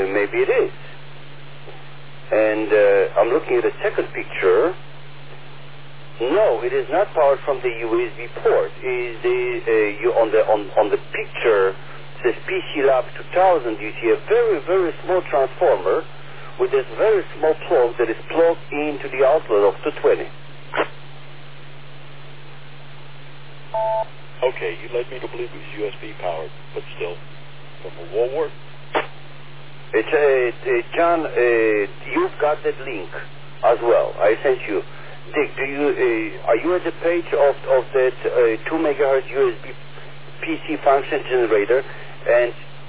maybe it is. And I'm looking at the second picture. No, it is not powered from the USB port. On the picture, it says PC Lab 2000. You see a very, very small transformer with this very small plug that is plugged into the outlet of 220. Okay, you led me to believe it was USB powered, but still, from a wall wart? John, you've got that link as well. I sent you. Dick, are you at the page of that 2 megahertz USB PC function generator, and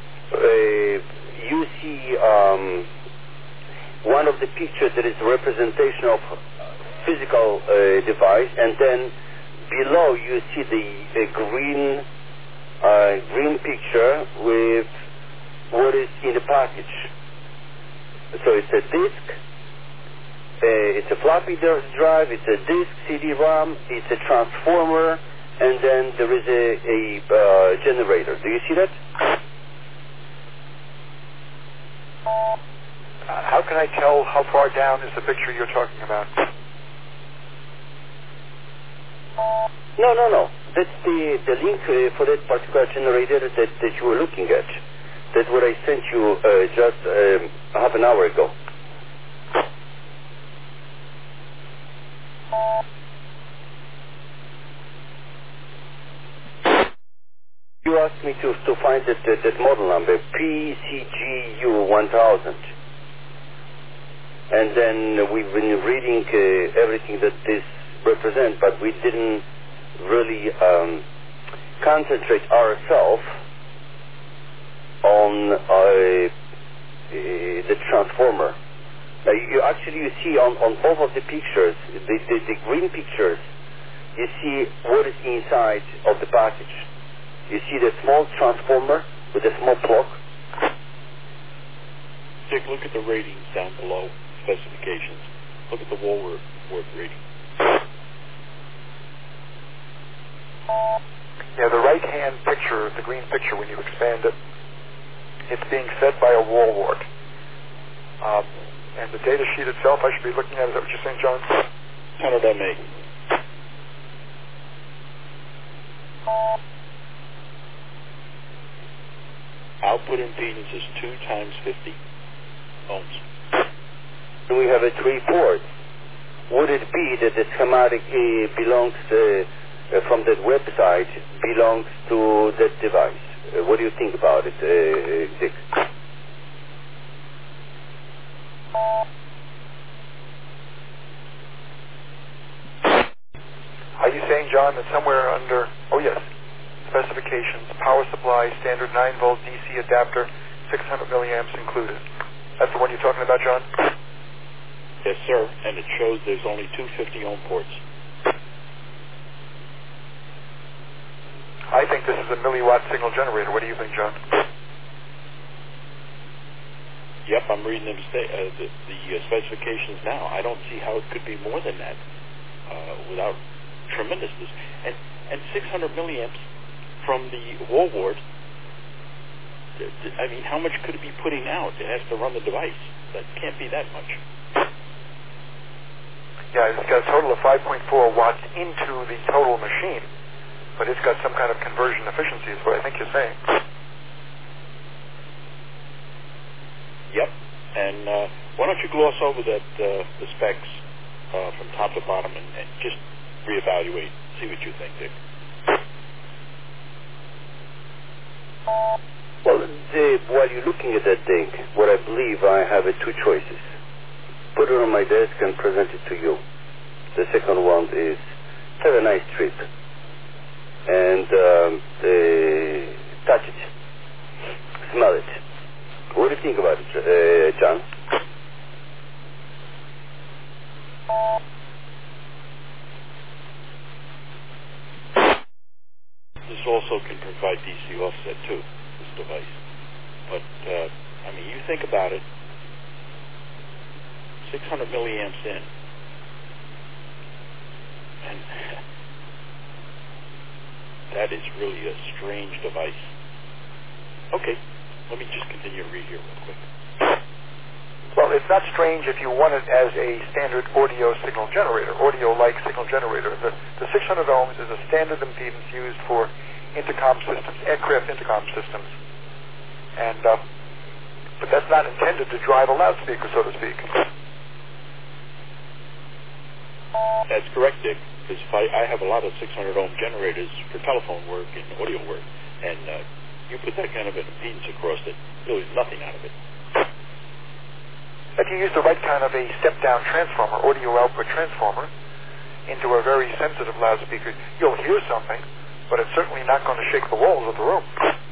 you see one of the pictures that is a representation of physical device, and then below you see the green picture with what is in the package. So it's a disk, it's a floppy drive, it's a disk, CD-ROM, it's a transformer, and then there is a generator. Do you see that? How can I tell how far down is the picture you're talking about? No. That's the link for that particular generator that you were looking at. That's what I sent you just half an hour ago. You asked me to find that model number, PCGU1000. And then we've been reading everything that this represents, but we didn't really concentrate ourselves on the transformer. You see on both of the pictures, the green pictures, you see what is inside of the package. You see the small transformer with a small plug. Dick, look at the ratings down below, specifications. Look at the wall wart rating. Yeah, the right-hand picture, the green picture, when you expand it, it's being fed by a wall wart. And the data sheet itself, I should be looking at. Is that what you're saying, John? 100 MA. Output impedance is 2 times 50 ohms. We have a 3 port. Would it be that the schematic belongs from that website belongs to that device? What do you think about it, Dick? Are you saying, John, that somewhere under, oh yes, specifications, power supply, standard 9-volt DC adapter, 600 milliamps included? That's the one you're talking about, John? Yes, sir, and it shows there's only 250 ohm ports. I think this is a milliwatt signal generator. What do you think, John? Yep, I'm reading the specifications now. I don't see how it could be more than that without tremendousness. And 600 milliamps from the wall wart, I mean, how much could it be putting out? It has to run the device. That can't be that much. Yeah, it's got a total of 5.4 watts into the total machine, but it's got some kind of conversion efficiency is what I think you're saying. Yep, and why don't you gloss over that the specs from top to bottom and just reevaluate, see what you think, Dick. Well, while you're looking at that thing, what I believe I have two choices. Put it on my desk and present it to you. The second one is have a nice trip and touch it, smell it. What do you think about it, John? This also can provide DC offset too, this device. But, I mean, you think about it, 600 milliamps in, and that is really a strange device. Okay, let me just continue to read here real quick. it's not strange if you want it as a standard audio signal generator, audio-like signal generator. The 600 ohms is a standard impedance used for intercom systems, aircraft intercom systems. And but that's not intended to drive a loudspeaker, so to speak. That's correct, Dick. Because I have a lot of 600 ohm generators for telephone work and audio work, and you put that kind of an impedance across it, really nothing out of it. If you use the right kind of a step-down transformer, audio output transformer, into a very sensitive loudspeaker, you'll hear something, but it's certainly not going to shake the walls of the room.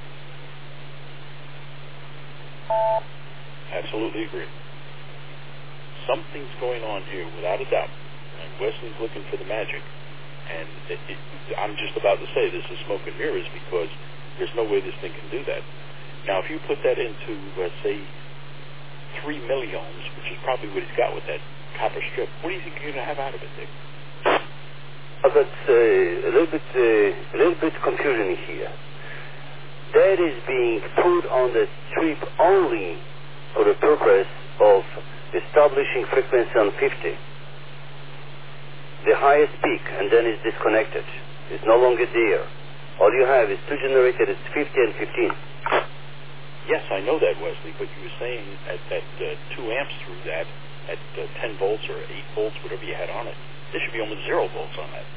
Absolutely agree. Something's going on here, without a doubt. And Wesley's looking for the magic. And I'm just about to say this is smoke and mirrors because there's no way this thing can do that. Now, if you put that into, say, 3 milliohms, which is probably what he's got with that copper strip, what do you think you're going to have out of it, Dick? That's a little bit confusion here. That is being put on the strip only for the purpose of establishing frequency on 50, the highest peak, and then it's disconnected. It's no longer there. All you have is two generators, it's 50 and 15. Yes, I know that, Wesley, but you were saying at 2 amps through that, at 10 volts or 8 volts, whatever you had on it, there should be almost 0 volts on that.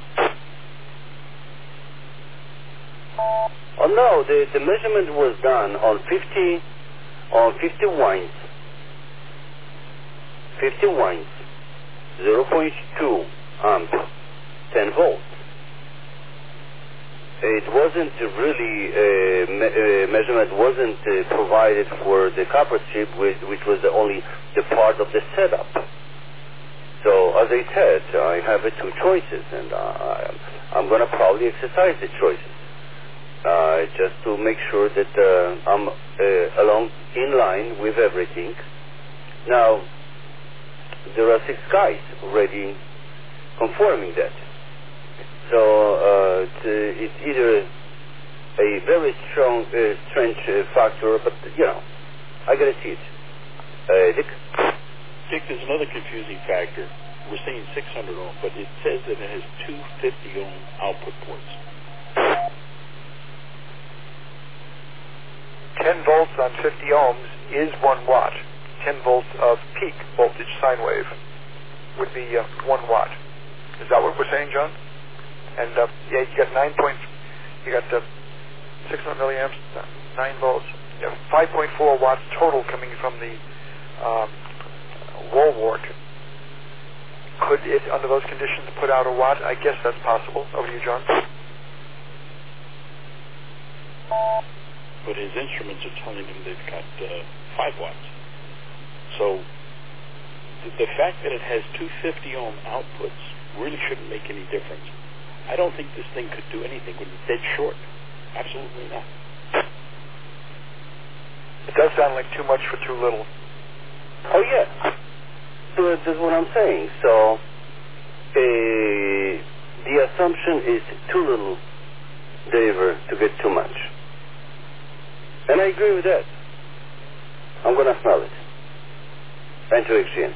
Oh no, the measurement was done on 50 winds. 50 winds, 0.2 amp, 10 volts. It wasn't really, measurement wasn't provided for the copper strip, which was the part of the setup. So, as I said, I have two choices, and I'm going to probably exercise the choices. Just to make sure that I'm in line with everything. Now, there are 6 guys already confirming that. So it's either a very strong, strange factor, but I gotta see it. Dick? Dick, there's another confusing factor. We're saying 600 ohm, but it says that it has 250 ohm output ports. 10 volts on 50 ohms is 1 watt. 10 volts of peak voltage sine wave would be 1 watt. Is that what we're saying, John? And you got 600 milliamps, 9 volts, 5.4 watts total coming from the wall wart. Could it, under those conditions, put out a watt? I guess that's possible. Over to you, John. But his instruments are telling him they've got 5 watts. So the fact that it has 250 ohm outputs really shouldn't make any difference. I don't think this thing could do anything when it's dead short. Absolutely not. It does sound like too much for too little. Oh, yeah. So that's what I'm saying. So the assumption is too little deliver to get too much. And I agree with that. I'm going to smell it. And to exchange.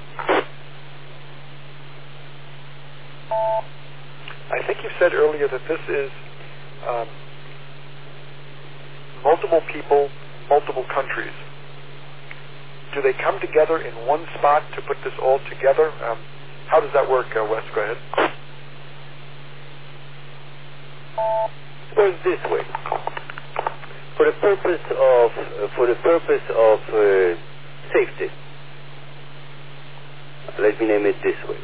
I think you said earlier that this is multiple people, multiple countries. Do they come together in one spot to put this all together? How does that work, Wes? Go ahead. Well, this way. For the purpose of safety, let me name it this way.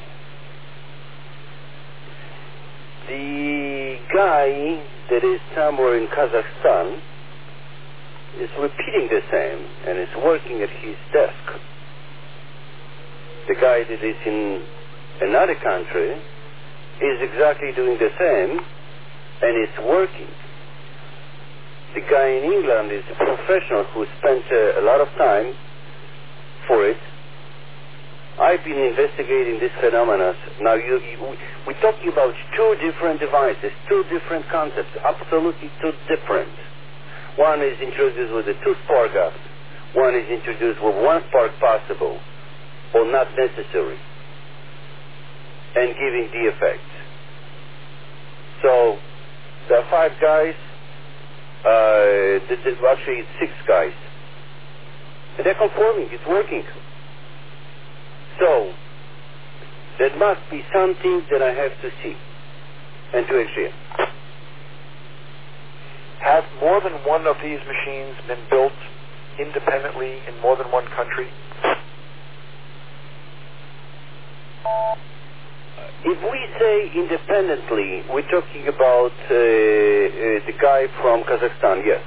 The guy that is somewhere in Kazakhstan is repeating the same and is working at his desk. The guy that is in another country is exactly doing the same and is working. The guy in England is a professional who spent a lot of time for it. I've been investigating this phenomenon. Now, we're talking about 2 different devices, 2 different concepts, absolutely 2 different. One is introduced with a 2-spark gas. One is introduced with 1 spark possible. or not necessary, and giving the effect. So there are 5 guys, actually it's 6 guys, and they're conforming, it's working. So there must be something that I have to see and to agree. Have more than one of these machines been built independently in more than one country? If we say independently, we're talking about the guy from Kazakhstan, yes.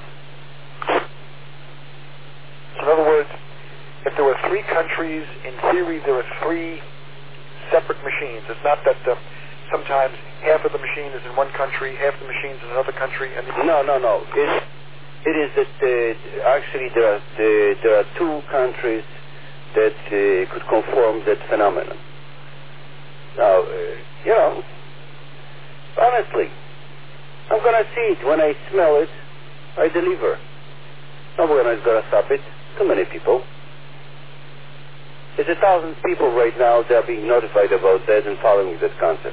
So in other words, if there were 3 countries, in theory there are 3 separate machines. It's not that sometimes half of the machine is in one country, half the machine is in another country. And No. It is that actually there are 2 countries that could conform that phenomenon. Now, honestly, I'm going to see it. When I smell it, I deliver. Nobody's going to stop it. Too many people. There's 1,000 people right now that are being notified about that and following that concept.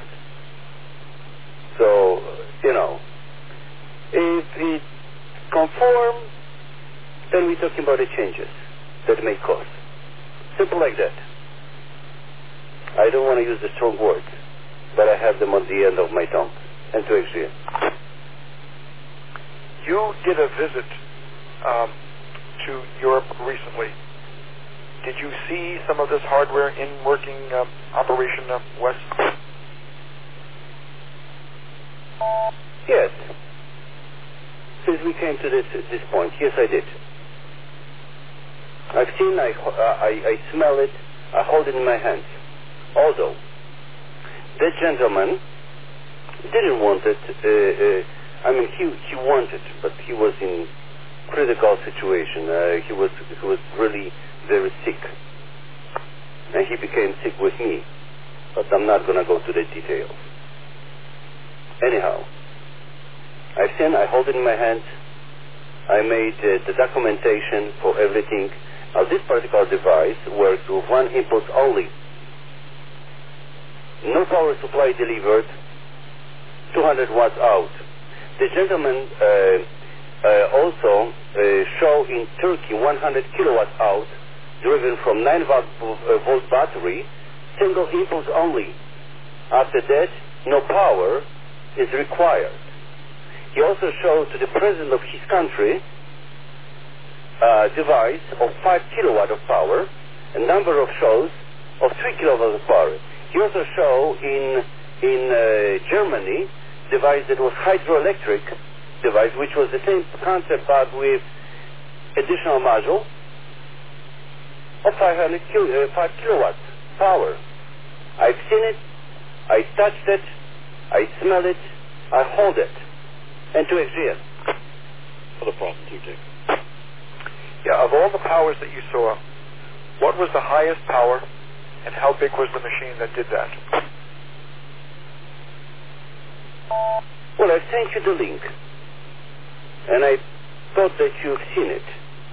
So, if it conforms, then we're talking about the changes that may cause. Simple like that. I don't want to use the strong words, but I have them on the end of my tongue. And to agree. You did a visit to Europe recently. Did you see some of this hardware in working operation, Wes? Yes. Since we came to this point, yes, I did. I've seen, I smell it, I hold it in my hands. Although, that gentleman didn't want it, he wanted, but he was in critical situation. He was really very sick. And he became sick with me. But I'm not going to go to the details. Anyhow, I've seen, I hold it in my hands. I made the documentation for everything. Now this particular device works with 1 impulse only. No power supply delivered, 200 watts out. The gentleman also show in Turkey 100 kilowatts out, driven from 9-volt battery, single impulse only. After that, no power is required. He also showed to the president of his country a device of 5 kilowatt of power, a number of shows of 3 kilowatts of power. He also showed in Germany device that was hydroelectric device, which was the same concept but with additional module of 5 kilowatts power. I've seen it, I touched it, I smell it, I hold it, and to agree. Other problem too, Dick. Yeah, of all the powers that you saw, what was the highest power, and how big was the machine that did that? Well, I sent you the link, and I thought that you've seen it.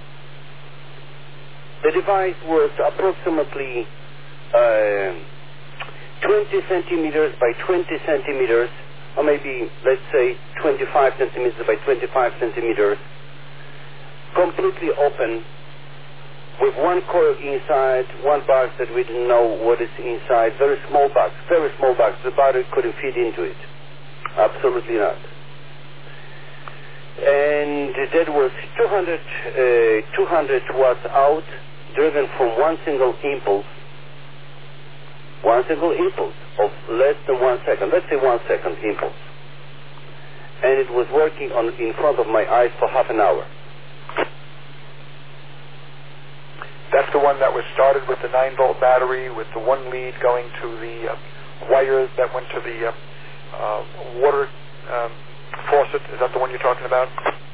The device was approximately 20 centimeters by 20 centimeters, or maybe, let's say, 25 centimeters by 25 centimeters, completely open, with 1 coil inside, 1 box that we didn't know what is inside, very small box. The battery couldn't fit into it. Absolutely not. And that was 200 watts out, driven from 1 single impulse. 1 single impulse of less than 1 second. Let's say 1 second impulse. And it was working in front of my eyes for half an hour. That's the one that was started with the 9-volt battery, with the 1 lead going to the wires that went to the water faucet. Is that the one you're talking about?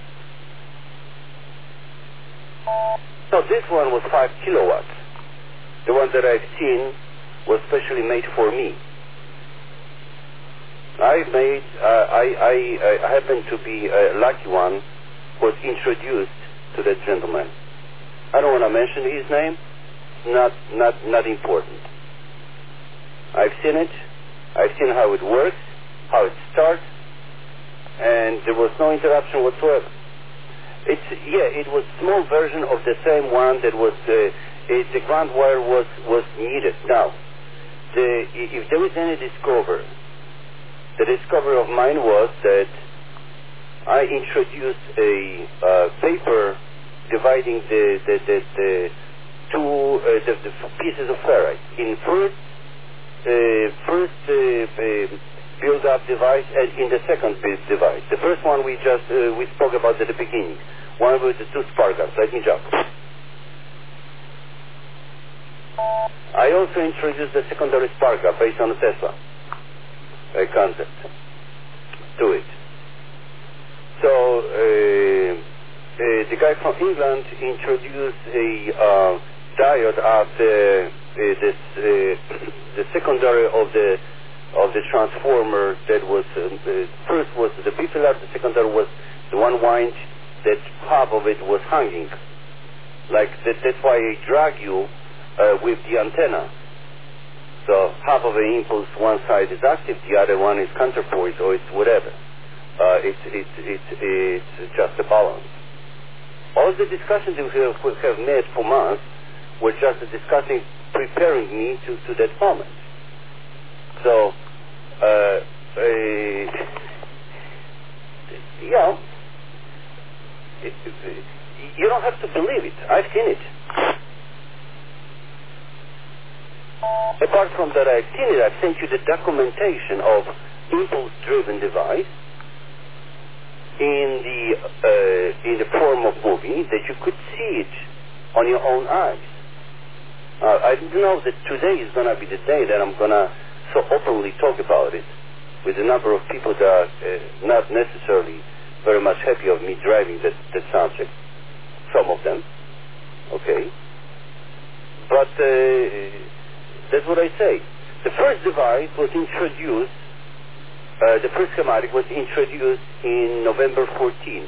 No, this one was 5 kilowatts. The one that I've seen was specially made for me. I happen to be a lucky one who was introduced to that gentleman. I don't want to mention his name, not important. I've seen it. I've seen how it works, how it starts, and there was no interruption whatsoever. It was a small version of the same one that was the ground wire was needed. Now, if there was any discovery, the discovery of mine was that I introduced a paper dividing the two pieces of ferrite in first build-up device and in the second device. The first one we spoke about at the beginning, one with the two spark gaps. Let me jump. I also introduced the secondary spark gap based on the Tesla concept to it. So the guy from England introduced a diode of the secondary of the transformer that was first was the B pillar, the secondary was the one wind that half of it was hanging. Like that's why I drag you with the antenna. So half of the impulse one side is active, the other one is counterpoise, or it's whatever. It's just a balance. All the discussions we have made for months were just discussing, preparing me to that moment. So, you don't have to believe it. I've seen it. Apart from that, I've seen it. I've sent you the documentation of impulse-driven device in the form of movie that you could see it on your own eyes. I didn't know that today is going to be the day that I'm going to so openly talk about it with a number of people that are not necessarily very much happy of me driving that subject. Some of them, okay. But that's what I say. The first device was introduced, the first schematic was introduced in November 14.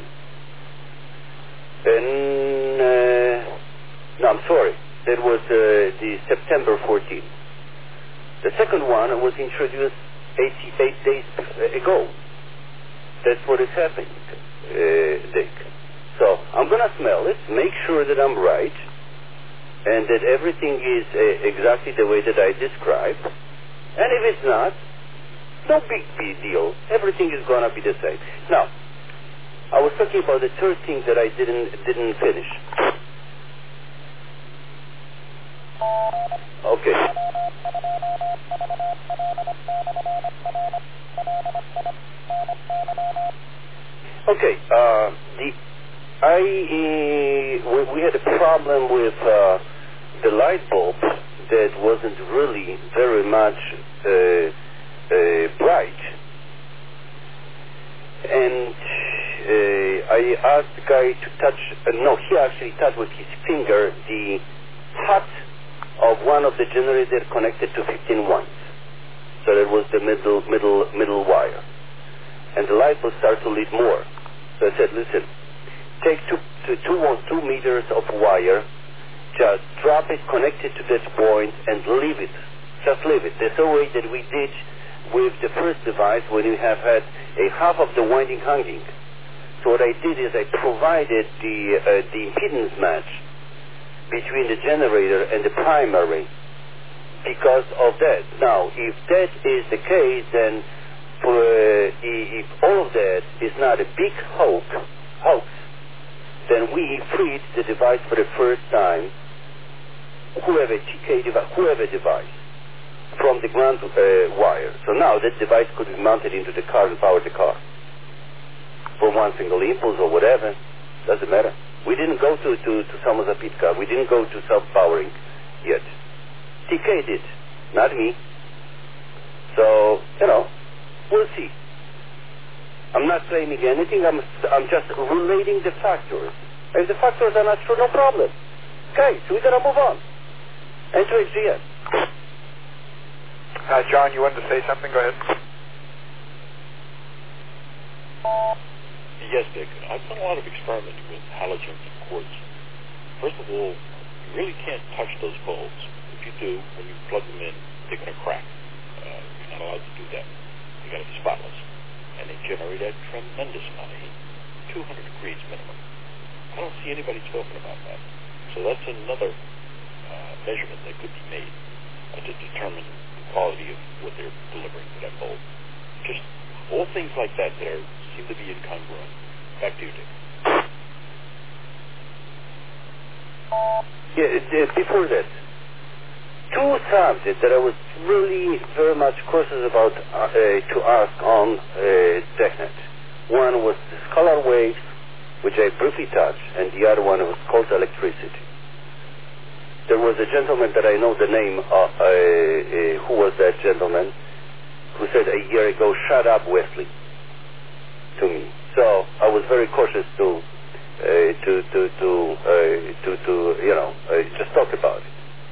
No, I'm sorry. That was the September 14. The second one was introduced 88 days ago. That's what is happening, Dick. So I'm going to smell it, make sure that I'm right, and that everything is exactly the way that I described. And if it's not, no big deal. Everything is going to be the same. Now, I was talking about the third thing that I didn't finish. Okay. Okay. We had a problem with the light bulb that wasn't really very much bright, and I asked the guy to touch. No, he actually touched with his finger the hot of one of the generators connected to 15 watts. So that was the middle wire. And the light will start to lead more. So I said, listen, take 2 meters of wire, just drop it, connect it to that point, and leave it. Just leave it. That's the way that we did with the first device when we have had a half of the winding hanging. So what I did is I provided the impedance match between the generator and the primary because of that. Now, if that is the case, then if all of that is not a big hoax, then we freed the device for the first time, whoever device, from the ground wire. So now that device could be mounted into the car and power the car for one single impulse or whatever. Doesn't matter. We didn't go to Samozapitka. We didn't go to self-powering yet. TK did, not me. So, we'll see. I'm not claiming anything. I'm just relating the factors. If the factors are not true, no problem. Okay, so we're going to move on. And to HGS. John, you wanted to say something? Go ahead. Yes, Dick. I've done a lot of experimenting with halogens and quartz. First of all, really can't touch those bulbs. If you do, when you plug them in, they're going to crack. You're not allowed to do that. You got to be spotless. And they generate a tremendous amount of heat, 200 degrees minimum. I don't see anybody talking about that. So that's another measurement that could be made to determine the quality of what they're delivering to that bulb. Just all things like that that seem to be incongruent. Back to you, Dick. Yeah, before that, two subjects that I was really very much cautious about to ask on TechNet. One was the scalar waves, which I briefly touched, and the other one was called electricity. There was a gentleman that I know the name of, who was that gentleman, who said a year ago, "Shut up, Wesley," to me. So I was very cautious to just talk about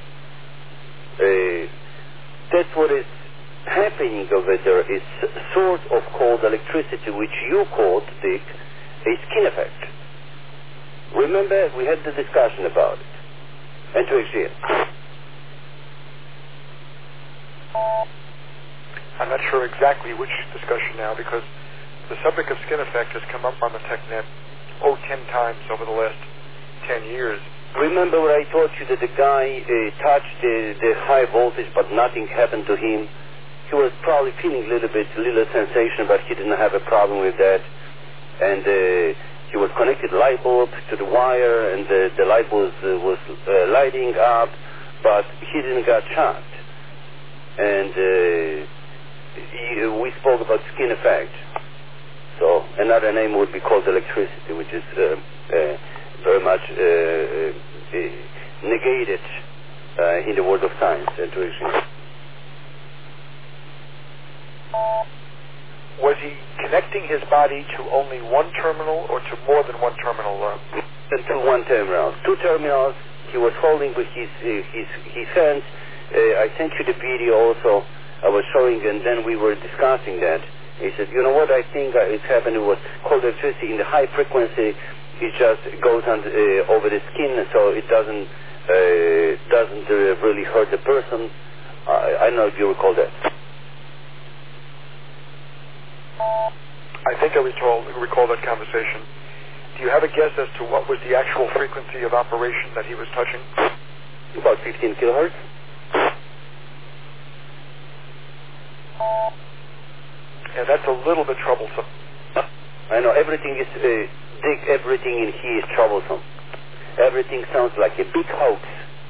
it. That's what is happening over there. Is sort of called electricity, which you called, Dick, a skin effect. Remember, we had the discussion about it. And to exist. I'm not sure exactly which discussion now, because the subject of skin effect has come up on the TechNet 10 times over the last 10 years. Remember what I told you, that the guy touched the high voltage, but nothing happened to him? He was probably feeling a little sensation, but he didn't have a problem with that. And he was connected light bulb to the wire, and the light bulb was lighting up, but he didn't get shocked. And we spoke about skin effect. So another name would be called electricity, which is very much negated in the world of science and intuition. Was he connecting his body to only one terminal or to more than one terminal? To one terminal. Two terminals he was holding with his hands. I sent you the video also. I was showing, and then we were discussing that. He said, you know what I think is happening was called electricity in the high frequency. It just goes on, over the skin, so it doesn't really hurt the person. I don't know if you recall that. I think I recall that conversation. Do you have a guess as to what was the actual frequency of operation that he was touching? About 15 kilohertz. Yeah, that's a little bit troublesome. I know, everything is, everything in here is troublesome. Everything sounds like a big hoax.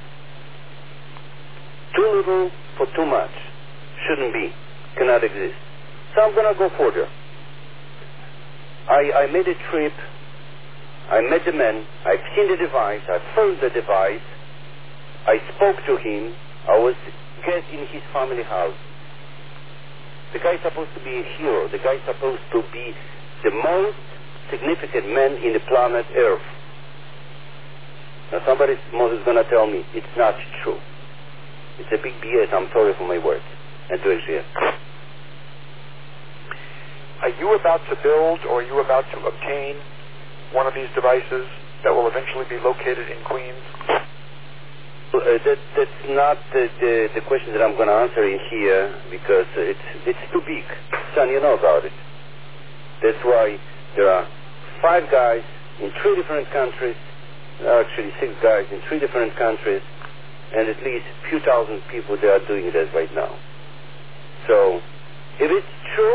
Too little for too much. Shouldn't be. Cannot exist. So I'm going to go further. I made a trip. I met the man. I've seen the device. I felt the device. I spoke to him. I was guest in his family house. The guy's supposed to be a hero. The guy's supposed to be the most significant man in the planet Earth. Now somebody's going to tell me it's not true. It's a big BS. I'm sorry for my words. And to exist. Are you about to build or are you about to obtain one of these devices that will eventually be located in Queens? That's not the question that I'm going to answer in here, because it's too big. Son, you know about it. That's why there are 5 guys in 3 different countries, actually 6 guys in 3 different countries, and at least a few thousand people that are doing that right now. So, if it's true,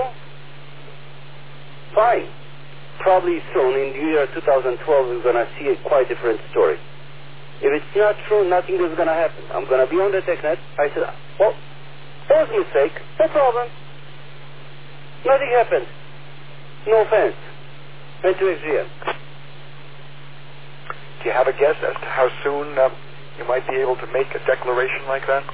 fine. Probably soon, in the year 2012, we're going to see a quite different story. If it's not true, nothing is going to happen. I'm going to be on the TechNet. I said, well, that was a mistake. No problem. Nothing happened. No offense. And to XGM. Do you have a guess as to how soon you might be able to make a declaration like that?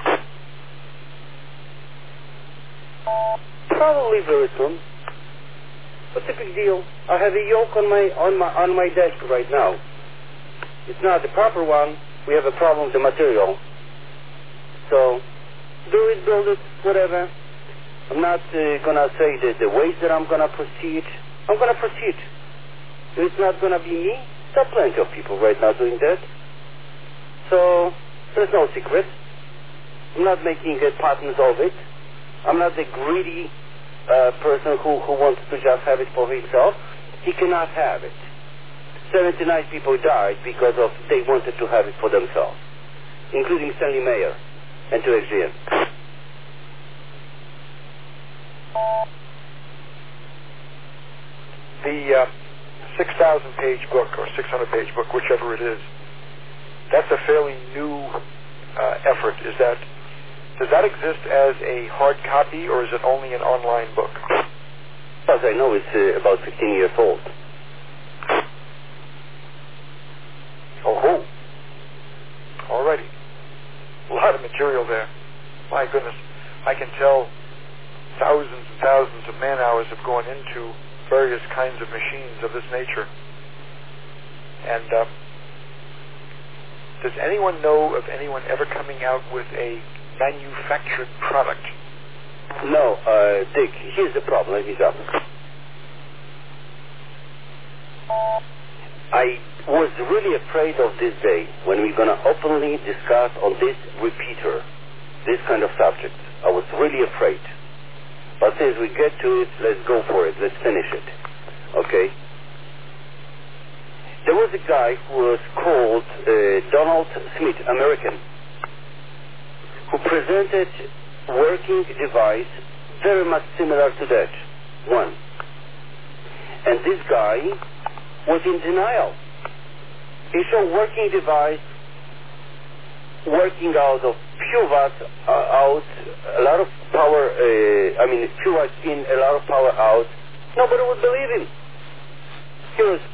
Probably very soon. What's the big deal? I have a yoke on my desk right now. It's not the proper one. We have a problem with the material. So, do it, build it, whatever. I'm not going to say the ways that I'm going to proceed. I'm going to proceed. If it's not going to be me, there are plenty of people right now doing that. So there's no secret. I'm not making a patent of it. I'm not the greedy person who wants to just have it for himself. He cannot have it. 79 people died because of they wanted to have it for themselves, including Stanley Mayer and 2XGN. The 6,000-page book or 600-page book, whichever it is, that's a fairly new effort. Does that exist as a hard copy, or is it only an online book? As I know, it's about 15 years old. Oh, alrighty. A lot of material there. My goodness. I can tell thousands and thousands of man-hours have gone into various kinds of machines of this nature. And does anyone know of anyone ever coming out with a manufactured product? No, Dick, here's the problem. Let me stop. I was really afraid of this day when we're going to openly discuss on this repeater, this kind of subject. I was really afraid. But since we get to it, let's go for it. Let's finish it. Okay? There was a guy who was called Donald Smith, American, who presented working device very much similar to that one. And this guy was in denial. He showed working device working out of few watts out, a lot of power, few watts in, a lot of power out. Nobody would believe him. He was,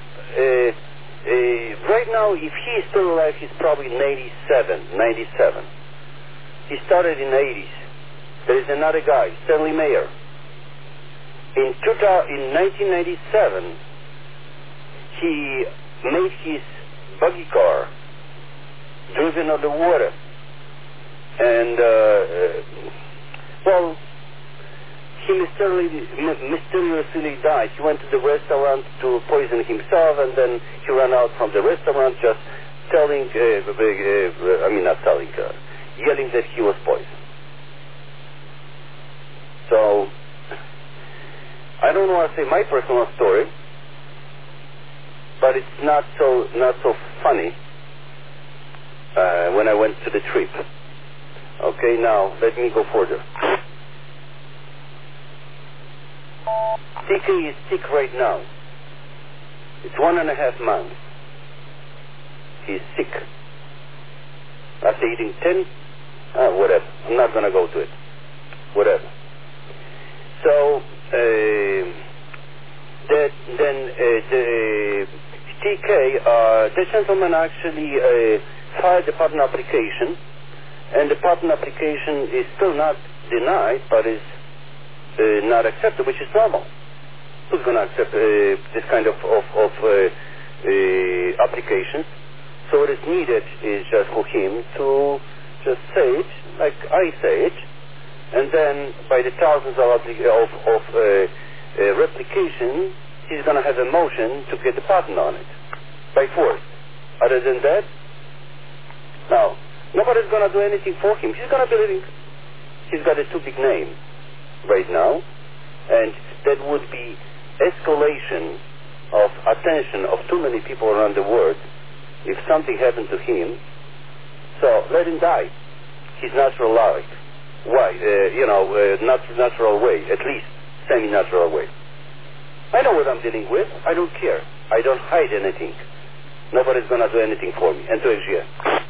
right now, if he is still alive, he's probably in 97. He started in the 80s. There is another guy, Stanley Mayer. In 1997, he made his buggy car driven on the water. And, he mysteriously died. He went to the restaurant to poison himself, and then he ran out from the restaurant just yelling that he was poisoned. So, I don't want to say my personal story, but it's not so funny when I went to the trip. Okay, now let me go further. TK is sick right now. It's 1.5 months. He's sick. After eating 10, whatever. I'm not going to go to it. Whatever. So, the TK, the gentleman actually filed a patent application, and the patent application is still not denied, but is not accepted, which is normal. Who's going to accept this kind of applications? So what is needed is just for him to just say it, like I say it, and then by the thousands of replication, he's going to have a motion to get the patent on it by force. Other than that, no, nobody's going to do anything for him. He's going to be living. He's got a too big name right now, and that would be escalation of attention of too many people around the world if something happened to him. So let him die. His natural life. Why? Natural way, at least semi-natural way. I know what I'm dealing with. I don't care. I don't hide anything. Nobody's going to do anything for me. And to XGN.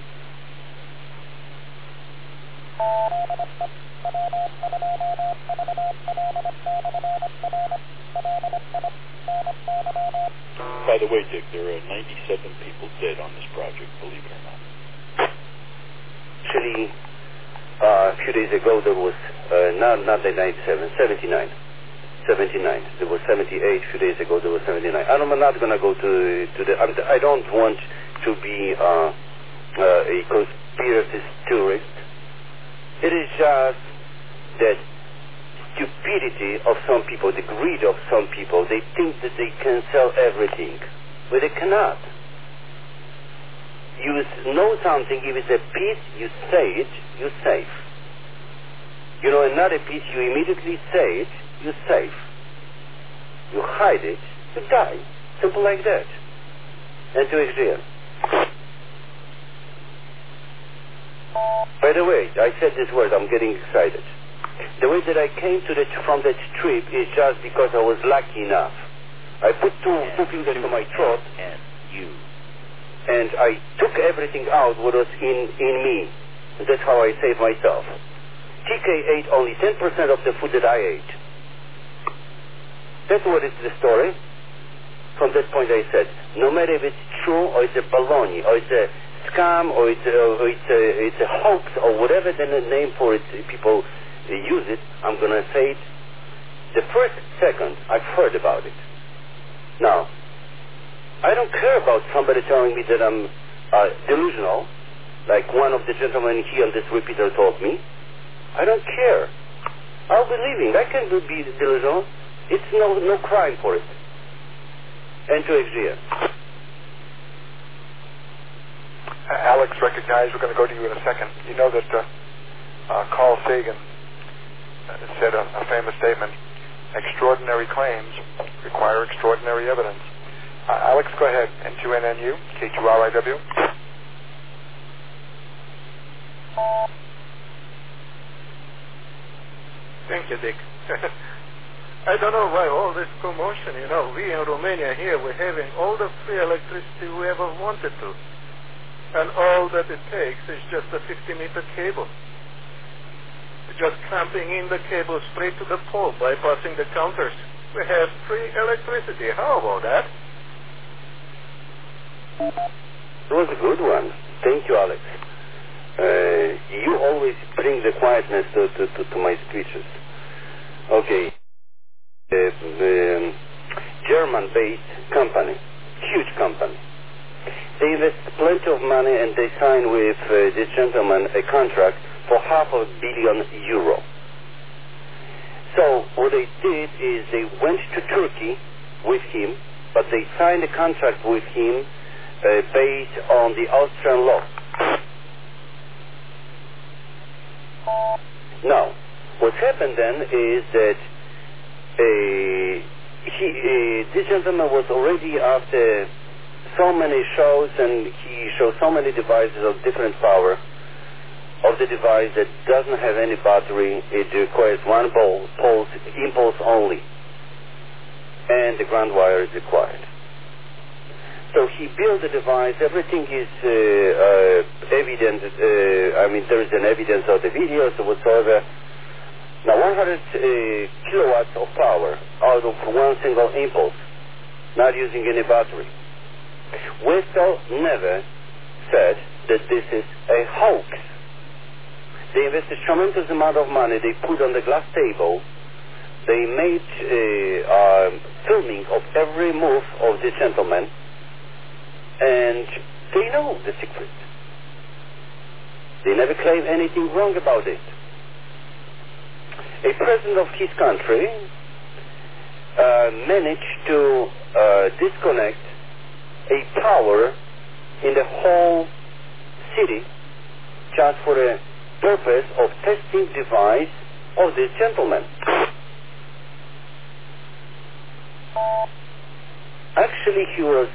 By the way, Dick, there are 97 people dead on this project, believe it or not. Actually, a few days ago there was, not the 97, 79. There was 78. A few days ago there was 79. I'm not going to go to the... I don't want to be a conspiracy theorist. It is just that stupidity of some people, the greed of some people. They think that they can sell everything, but they cannot. you know something, if it's a piece, you say it, you're safe. You know another piece, you immediately say it, you're safe. You hide it, you die. Simple like that. And to exist. By the way, I said this word, I'm getting excited. The way that I came from that trip is just because I was lucky enough. I put two fingers to my throat, and I took everything out what was in me. That's how I saved myself. TK ate only 10% of the food that I ate. That's what is the story. From that point I said, no matter if it's true or it's a baloney or it's a scam or it's a hoax or whatever the name for it people use it, I'm going to say it the first second I've heard about it. Now, I don't care about somebody telling me that I'm delusional, like one of the gentlemen here on this repeater told me. I don't care. I'll be leaving. I can be delusional. It's no crime for it. And to exist. Alex, recognize we're going to go to you in a second. You know that Carl Sagan said a famous statement, extraordinary claims require extraordinary evidence. Alex, go ahead. N2NNU, K2RIW. Thank you, Dick. I don't know why all this commotion, we in Romania here, we're having all the free electricity we ever wanted to. And all that it takes is just a 50-meter cable. Just clamping in the cable straight to the pole, bypassing the counters. We have free electricity. How about that? It was a good one. Thank you, Alex. You always bring the quietness to my speeches. Okay. German-based company, huge company. They invest plenty of money and they sign with this gentleman a contract for €500 million. So what they did is they went to Turkey with him, but they signed a contract with him based on the Austrian law. Now, what happened then is that this gentleman was already after so many shows, and he showed so many devices of different power of the device that doesn't have any battery. It requires one pulse, impulse only, and the ground wire is required. So he built the device. Everything is evident. There is an evidence of the videos or whatsoever. Now, 100 kilowatts of power out of one single impulse, not using any battery. Westel never said that this is a hoax. They invested a tremendous amount of money. They put on the glass table. They made filming of every move of the gentleman, and they know the secret. They never claim anything wrong about it. A president of his country managed to disconnect a power in the whole city just for the purpose of testing device of this gentleman. Actually, he was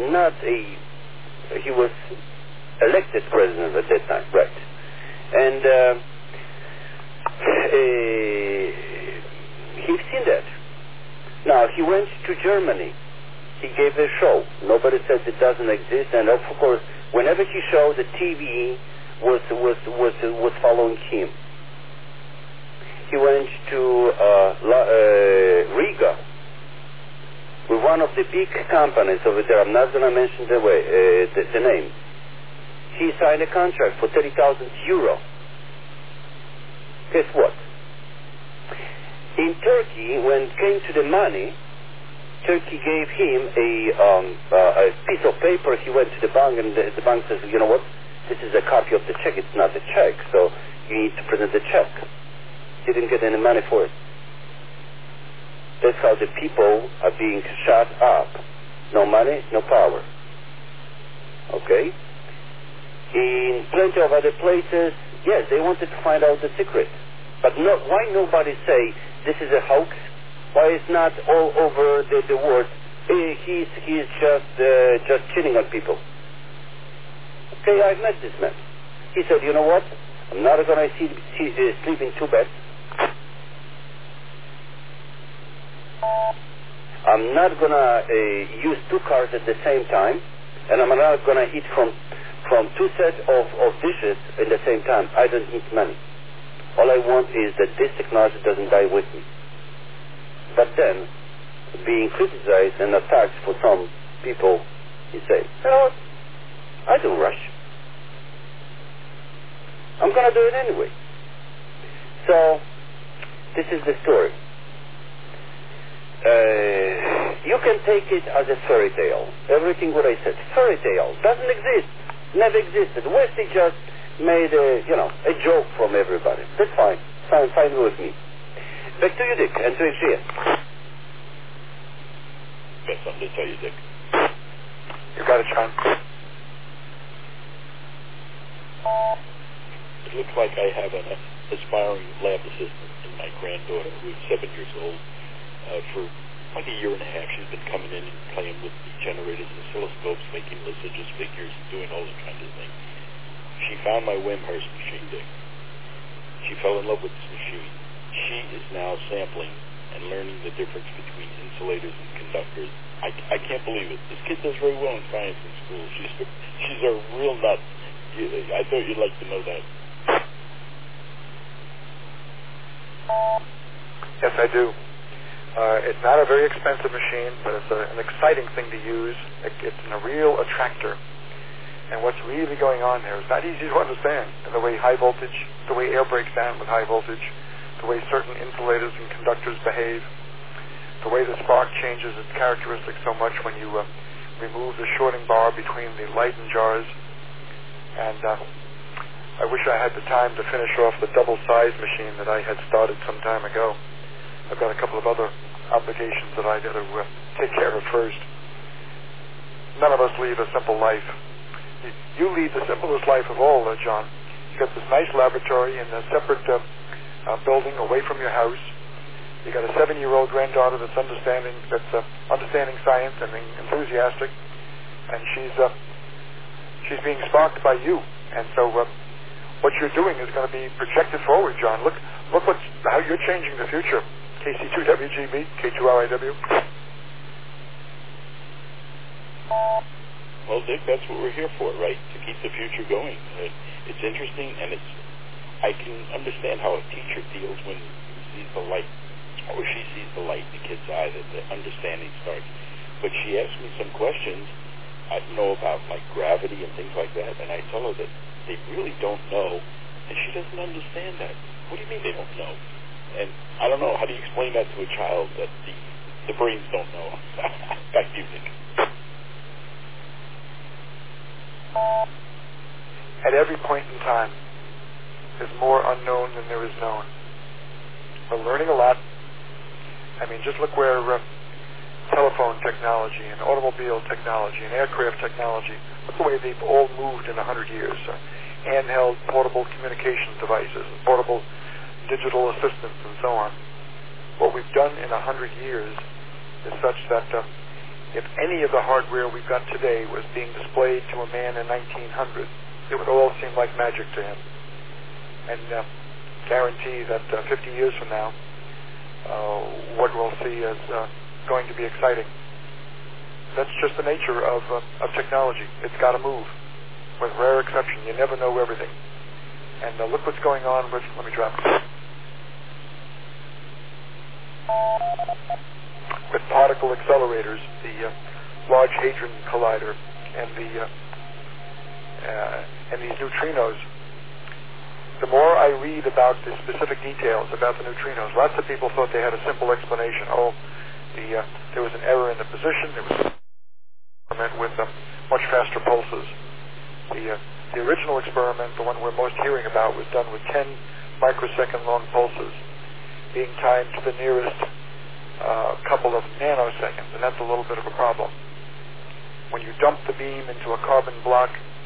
he was elected president at that time, right? And he's seen that. Now, he went to Germany. He gave a show. Nobody says it doesn't exist, and of course, whenever he showed, the TV was following him. He went to Riga with one of the big companies over there. I'm not going to mention the name. He signed a contract for €30,000. Guess what? In Turkey, when it came to the money, Turkey gave him a piece of paper. He went to the bank, and the bank says, you know what? This is a copy of the check. It's not a check, so you need to present the check. He didn't get any money for it. That's how the people are being shut up. No money, no power. Okay? in plenty of other places. Yes, they wanted to find out the secret. But why nobody say this is a hoax? Why is not all over the world? He's just cheating on people. Okay, I've met this man. He said, you know what? I'm not going to sleep in two beds. I'm not going to use two cars at the same time, and I'm not going to eat from two sets of dishes at the same time. I don't need money. All I want is that this technology doesn't die with me. But then, being criticized and attacked for some people, he says, you know what? I don't rush. I'm going to do it anyway. So, this is the story. You can take it as a fairy tale. Everything what I said. Fairy tale. Doesn't exist. Never existed. Wesley just made a joke from everybody. That's fine. Fine with me. Back to you, Dick, and to Adrian. Got something to tell you, Dick. You got it, John. It looks like I have an aspiring lab assistant in my granddaughter, who is 7 years old. For like a year and a half, she's been coming in and playing with the generators and oscilloscopes, making Lysages figures, doing all that kind of thing. She found my Wimhurst machine, Dick. She fell in love with this machine. She is now sampling and learning the difference between insulators and conductors. I can't believe it. This kid does very well in science in school. She's a real nut. I thought you'd like to know that. Yes, I do. It's not a very expensive machine, but it's an exciting thing to use. It's a real attractor. And what's really going on there is not easy to understand. And the way high voltage, the way air breaks down with high voltage, the way certain insulators and conductors behave, the way the spark changes its characteristics so much when you remove the shorting bar between the Leyden jars. And I wish I had the time to finish off the double-size machine that I had started some time ago. I've got a couple of other obligations that I got to take care of first. None of us lead a simple life. You lead the simplest life of all, John. You've got this nice laboratory in a separate building away from your house. You've got a 7-year-old granddaughter that's understanding science and enthusiastic, and she's being sparked by you. And so what you're doing is going to be projected forward, John. Look how you're changing the future. KC2WGB, K2RIW. Well, Dick, that's what we're here for, right? To keep the future going. It's interesting, and I can understand how a teacher feels when he sees the light, or she sees the light in the kid's eye, that the understanding starts. But she asks me some questions, about like gravity and things like that, and I tell her that they really don't know, and she doesn't understand that. What do you mean they don't know? And I don't know, how do you explain that to a child that the brains don't know? Back to you, Nick. At every point in time, there's more unknown than there is known. We're learning a lot. I mean, just look where telephone technology and automobile technology and aircraft technology, look the way they've all moved in 100 years. Handheld portable communications devices, portable digital assistants, and so on. What we've done in 100 years is such that if any of the hardware we've got today was being displayed to a man in 1900, it would all seem like magic to him. And guarantee that 50 years from now, what we'll see is going to be exciting. That's just the nature of technology. It's got to move. With rare exception, you never know everything. And look what's going on with, let me drop it, with particle accelerators, the Large Hadron Collider, and these neutrinos. The more I read about the specific details about the neutrinos, lots of people thought they had a simple explanation. There was an error in the position. There was an experiment with much faster pulses. The original experiment, the one we're most hearing about, was done with 10 microsecond long pulses being timed to the nearest couple of nanoseconds, and that's a little bit of a problem. When you dump the beam into a carbon block,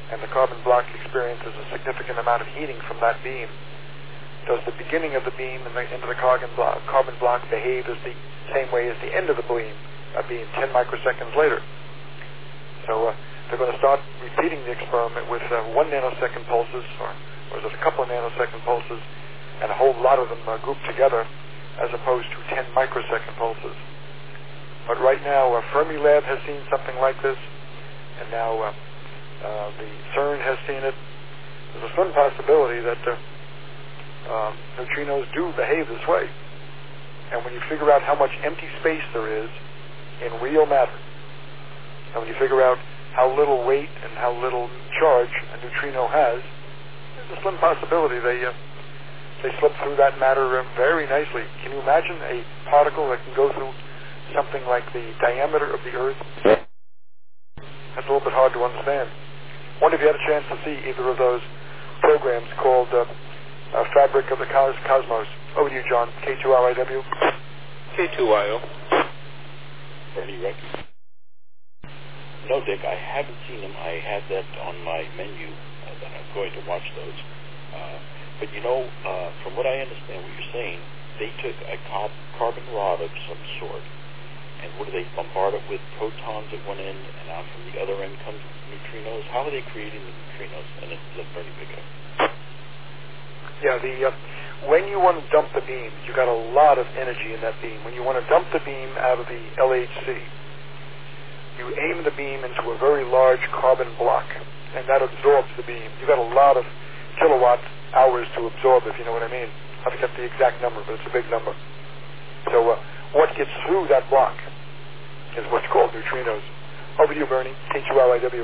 and the carbon block experiences a significant amount of heating from that beam, does the beginning of the beam and the end of the carbon block behave as the same way as the end of the beam 10 microseconds later? So they're going to start repeating the experiment with 1 nanosecond pulses, or is it a couple of nanosecond pulses, and a whole lot of them grouped together, as opposed to 10 microsecond pulses. But right now, Fermilab has seen something like this, and now the CERN has seen it. There's a slim possibility that neutrinos do behave this way. And when you figure out how much empty space there is in real matter, and when you figure out how little weight and how little charge a neutrino has, there's a slim possibility they slip through that matter very nicely. Can you imagine a particle that can go through something like the diameter of the Earth? That's a little bit hard to understand. Wonder if you had a chance to see either of those programs called Fabric of the Cosmos. Over to you, John. K2RIW. K2IO. Bernie Rex. No, Dick, I haven't seen them. I had that on my menu that I'm going to watch those. But you know, from what I understand what you're saying, they took a carbon rod of some sort, and what do they bombard it with? Protons at one end, and out from the other end comes neutrinos. How are they creating the neutrinos? And it's pretty big. Yeah, when you want to dump the beam, you got a lot of energy in that beam. When you want to dump the beam out of the LHC, you aim the beam into a very large carbon block, and that absorbs the beam. You got a lot of kilowatt hours to absorb, if you know what I mean. I forget the exact number, but it's a big number. So what gets through that block is what's called neutrinos. Over to you, Bernie. K2RIW.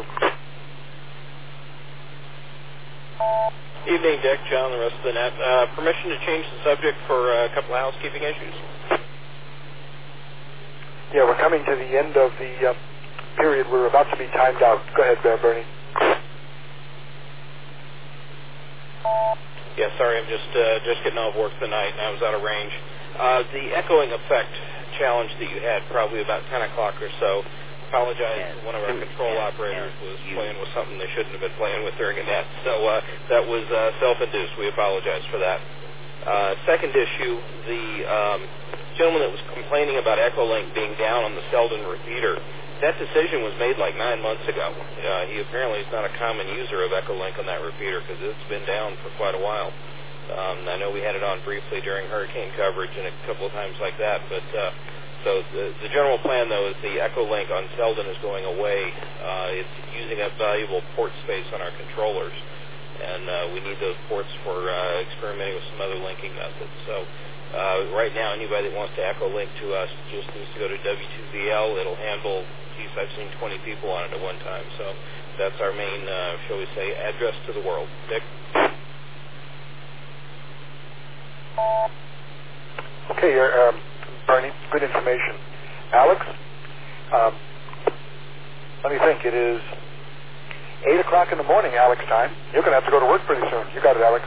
Evening, Dick, John, the rest of the net. Permission to change the subject for a couple of housekeeping issues? Yeah, we're coming to the end of the period. We're about to be timed out. Go ahead, Bernie. Yeah, sorry, I'm just getting off work tonight, and I was out of range. The echoing effect challenge that you had, probably about 10 o'clock or so, apologize. One of our control operators was playing with something they shouldn't have been playing with during a net. So that was self-induced. We apologize for that. Second issue, the gentleman that was complaining about Echolink being down on the Selden repeater, that decision was made like 9 months ago. He apparently is not a common user of Echolink on that repeater because it's been down for quite a while. I know we had it on briefly during hurricane coverage and a couple of times like that, but so the general plan, though, is the Echolink on Selden is going away. It's using up valuable port space on our controllers, and we need those ports for experimenting with some other linking methods. So right now, anybody that wants to Echolink to us just needs to go to W2VL. It'll handle, I've seen 20 people on it at one time. So that's our main, shall we say, address to the world. Dick? Okay, Bernie, good information. Alex, let me think. It is 8 o'clock in the morning, Alex time. You're going to have to go to work pretty soon. You got it, Alex.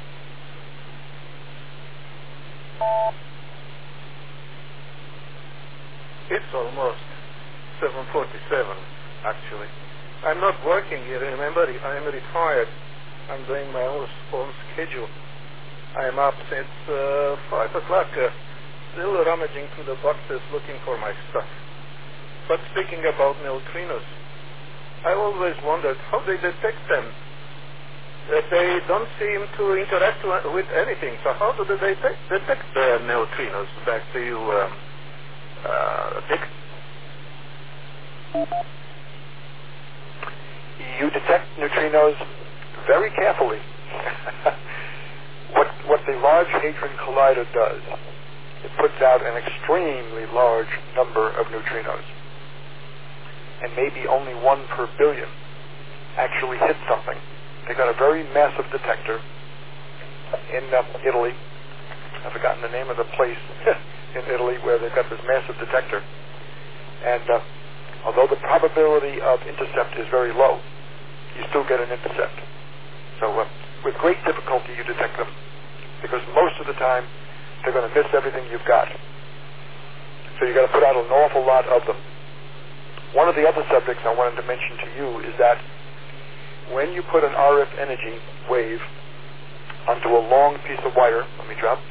It's almost 7:47, actually. I'm not working here, remember, I am retired. I'm doing my own schedule. I am up since 5 o'clock, still rummaging through the boxes looking for my stuff. But speaking about neutrinos, I always wondered how they detect them. They don't seem to interact with anything, so how do they detect the neutrinos? Back to you, Dick. You detect neutrinos very carefully. What the Large Hadron Collider does, it puts out an extremely large number of neutrinos. And maybe only 1 per billion actually hit something. They got a very massive detector in Italy. I've forgotten the name of the place in Italy where they've got this massive detector. And although the probability of intercept is very low, you still get an intercept. So with great difficulty you detect them, because most of the time they're going to miss everything you've got. So you've got to put out an awful lot of them. One of the other subjects I wanted to mention to you is that when you put an RF energy wave onto a long piece of wire, let me drop.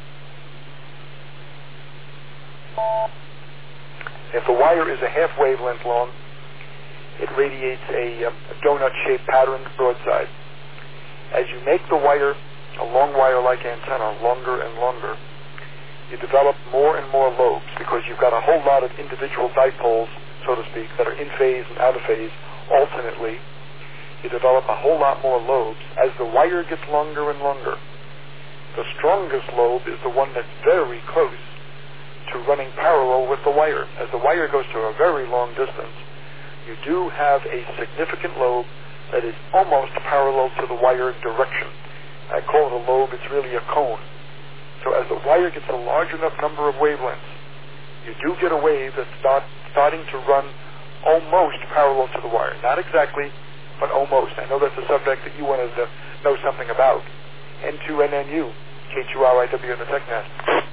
If the wire is a half wavelength long, it radiates a donut-shaped patterned broadside. As you make the wire, a long wire-like antenna, longer and longer, you develop more and more lobes because you've got a whole lot of individual dipoles, so to speak, that are in phase and out of phase alternately. You develop a whole lot more lobes. As the wire gets longer and longer, the strongest lobe is the one that's very close to running parallel with the wire. As the wire goes to a very long distance, you do have a significant lobe that is almost parallel to the wire direction. I call it a lobe, it's really a cone. So as the wire gets a large enough number of wavelengths, you do get a wave that's starting to run almost parallel to the wire. Not exactly, but almost. I know that's a subject that you wanted to know something about. N2NNU, K2RIW in the TechNet.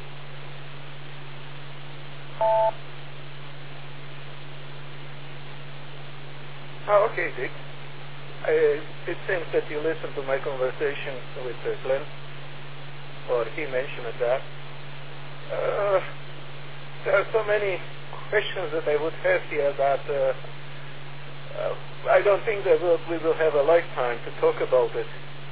Oh, okay, Dick. It seems that you listened to my conversation with Glenn, or he mentioned that. There are so many questions that I would have here that I don't think that we will have a lifetime to talk about it.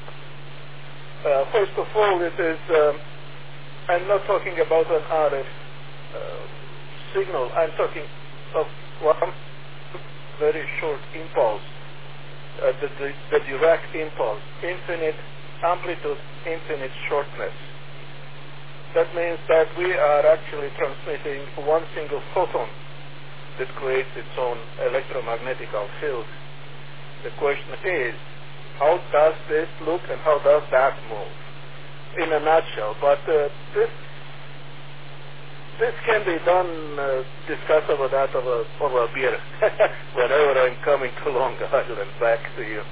First of all, it is, I'm not talking about an RF signal. I'm talking of one very short impulse, the direct impulse, infinite amplitude, infinite shortness. That means that we are actually transmitting one single photon that creates its own electromagnetical field. The question is, how does this look and how does that move? In a nutshell, but this can be done, discuss over that over a beer, whenever I'm coming to Long Island back to you.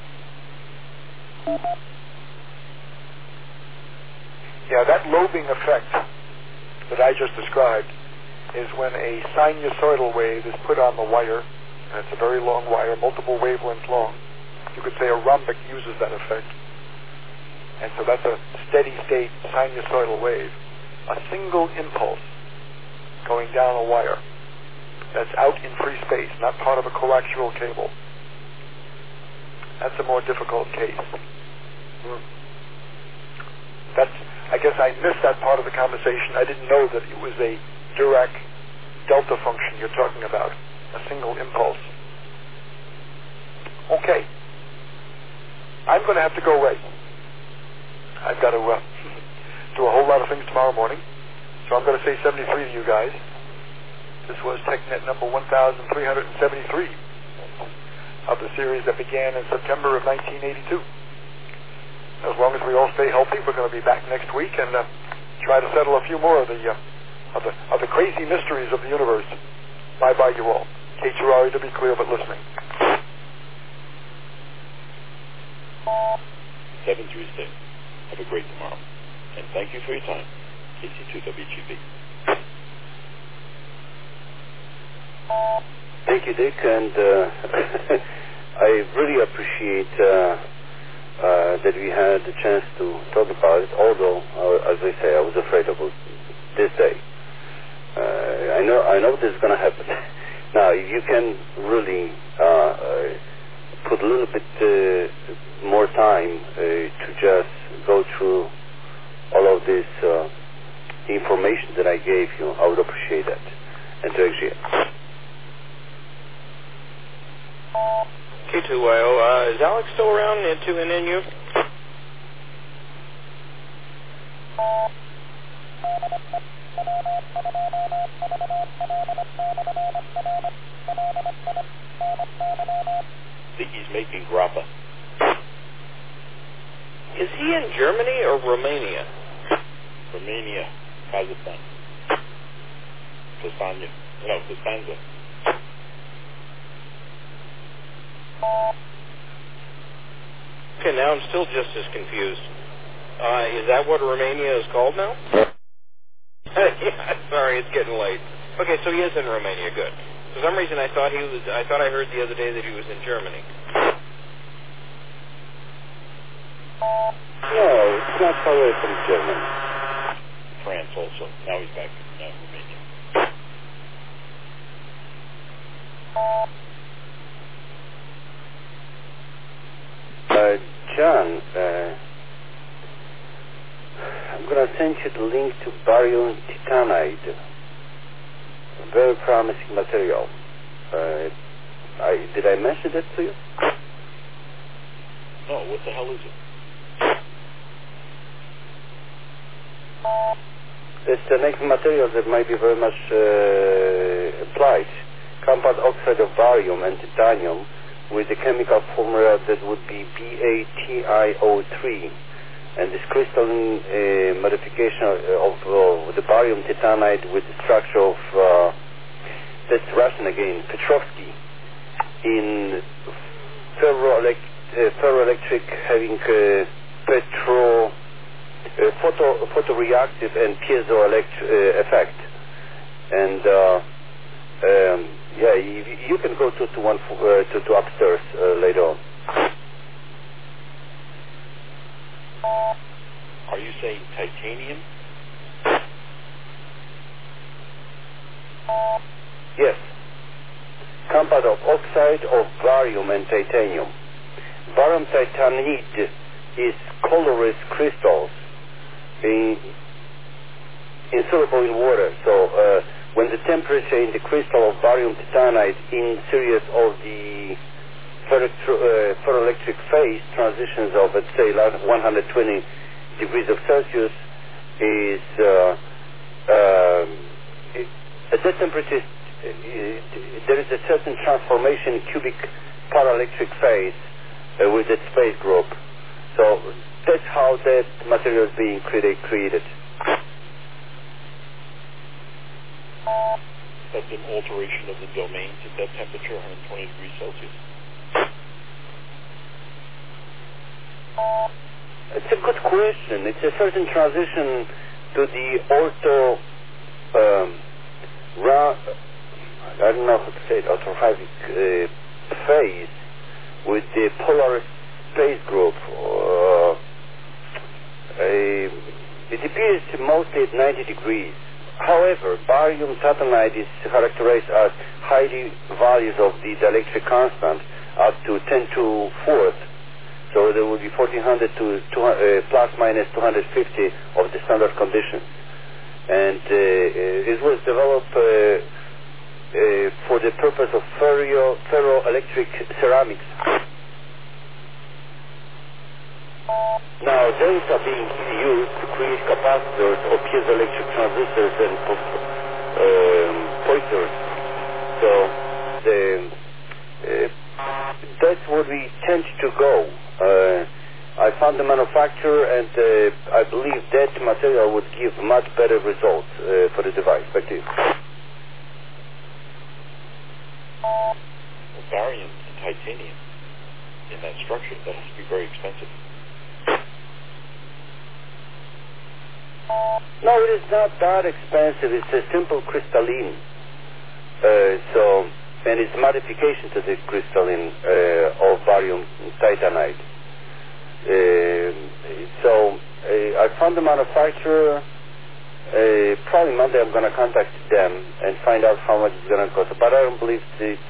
Yeah, that lobing effect that I just described is when a sinusoidal wave is put on the wire, and it's a very long wire, multiple wavelengths long. You could say a rhombic uses that effect. And so that's a steady state sinusoidal wave. A single impulse going down a wire that's out in free space, not part of a coaxial cable. That's a more difficult case. I guess I missed that part of the conversation. I didn't know that it was a Dirac delta function you're talking about, a single impulse. Okay. I'm going to have to go away. I've got to do a whole lot of things tomorrow morning. So I'm going to say 73 to you guys. This was TechNet number 1373 of the series that began in September of 1982. As long as we all stay healthy, we're going to be back next week and try to settle a few more of the crazy mysteries of the universe. Bye-bye, you all. K2RE to be clear, but listening. 736. Have a great tomorrow. And thank you for your time. KC2WGB. Thank you, Dick, and I really appreciate that we had the chance to talk about it, although, as I say, I was afraid about this day. I know this is going to happen. Now, if you can really put a little bit more time to just go through all of this information that I gave you, I would appreciate that. And to actually... K2YO, is Alex still around in N2NNU? I think he's making grappa. Is he in Germany or Romania? Romania, Kazakhstan. Costanza. Okay, now I'm still just as confused. Is that what Romania is called now? Yeah, sorry, it's getting late. Okay, so he is in Romania. Good. For some reason, I thought I heard the other day that he was in Germany. No, it's not far away from Germany. France also. Now he's back in Romania. John, I'm going to send you the link to barium titanide. Very promising material. Did I mention that to you? No, what the hell is it? It's the next material that might be very much applied. Compound oxide of barium and titanium with the chemical formula that would be BaTiO3. And this crystalline modification of the barium titanide with the structure of, that's Russian again, Petrovsky, in ferroelectric having photoreactive and piezoelectric effect. And yeah, you can go to upstairs later on. Are you saying titanium? Yes. Compound of oxide of barium and titanium. Barium titanide is colorless crystals insoluble in water. So when the temperature in the crystal of barium titanide in series of the ferroelectric phase transitions of, let's say, 120 degrees of Celsius is at that temperature there is a certain transformation in cubic paraelectric phase with that phase group. So that's how that material is being created. That's an alteration of the domains at that temperature, 120 degrees Celsius. It's a good question. It's a certain transition to the I don't know how to say it, orthorhombic phase with the polar space group. It appears mostly at 90 degrees. However, barium titanide is characterized as high values of the dielectric constant up to 10 to 4th. So there will be 1400 to plus minus 250 of the standard conditions. And it was developed for the purpose of ferroelectric ceramics. Now, those are being used to create capacitors or piezoelectric transistors and pointers. So that's where we tend to go. I found the manufacturer, and I believe that material would give much better results for the device. Back to you. Barium and titanium in that structure, that has to be very expensive. No, it is not that expensive. It's a simple crystalline. And it's modification to the crystalline of barium titanide. I found the manufacturer. Probably Monday I'm going to contact them and find out how much it's going to cost. But I don't believe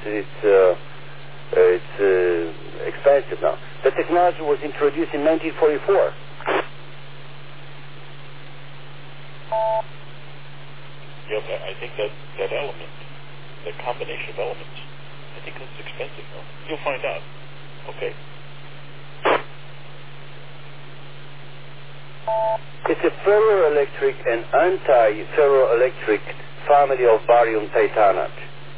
it's expensive now. The technology was introduced in 1944. Yes, I think that element, the combination of elements, I think that's expensive. No? You'll find out. Okay. It's a ferroelectric and anti-ferroelectric family of barium titanate.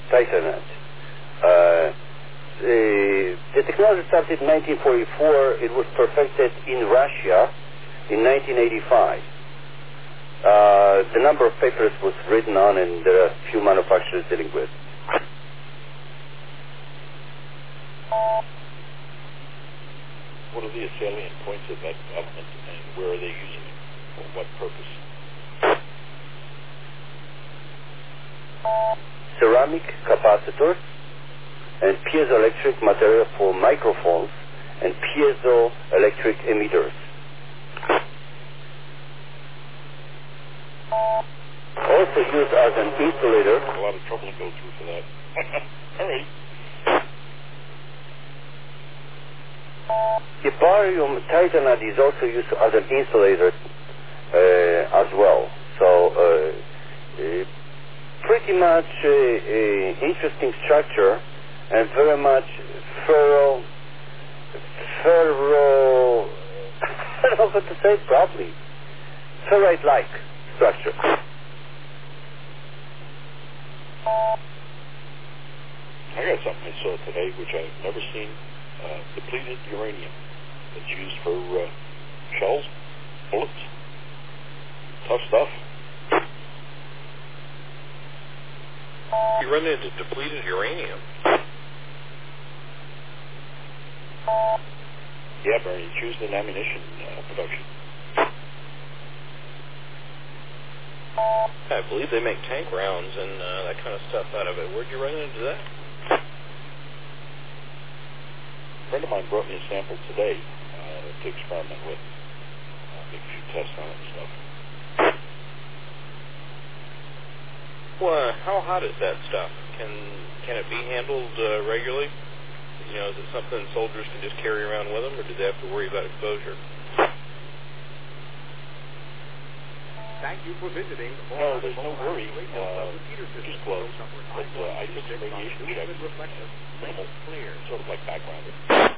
The technology started in 1944. It was perfected in Russia in 1985. The number of papers was written on, and there are a few manufacturers dealing with. What are the salient points of that element, and where are they using it? For what purpose? Ceramic capacitors and piezoelectric material for microphones and piezoelectric emitters. Also used as an insulator. A lot of trouble to go through for that. All right. The barium titanate is also used as an insulator as well. So pretty much interesting structure and very much ferro I don't know what to say properly. Ferrite-like structure. I got something I saw today which I've never seen. Depleted uranium. It's used for shells, bullets. Tough stuff. You run into depleted uranium. Yeah, Bernie, it's used in ammunition production. I believe they make tank rounds and that kind of stuff out of it. Where'd you run into that? A friend of mine brought me a sample today to experiment with. Make a few tests on it and stuff. Well, how hot is that stuff? Can it be handled regularly? You know, is it something soldiers can just carry around with them, or do they have to worry about exposure? Thank you for visiting. No, there's no worry. Just close. But I took some radiation checks. Minimal, clear, sort of like background.